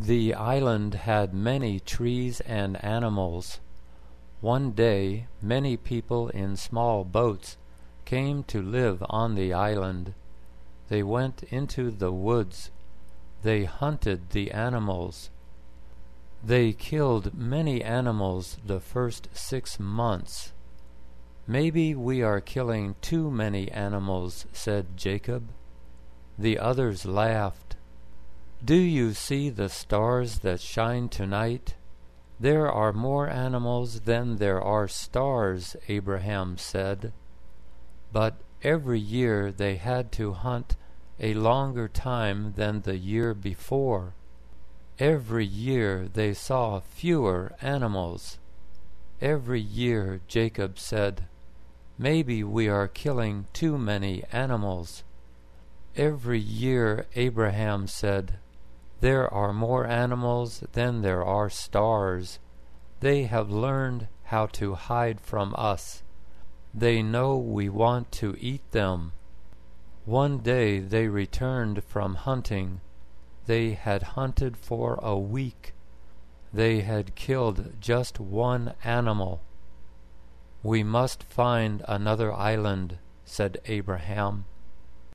The island had many trees and animals. One day many people in small boats came to live on the island. They went into the woods. They hunted the animals. They killed many animals the first 6 months. "Maybe we are killing too many animals," said Jacob. The others laughed. "Do you see the stars that shine tonight? There are more animals than there are stars," Abraham said. But every year they had to hunt a longer time than the year before. Every year they saw fewer animals. Every year Jacob said, "Maybe we are killing too many animals." Every year Abraham said, "There are more animals than there are stars. They have learned how to hide from us. They know we want to eat them." One day they returned from hunting. They had hunted for a week. They had killed just one animal. "We must find another island," said Abraham.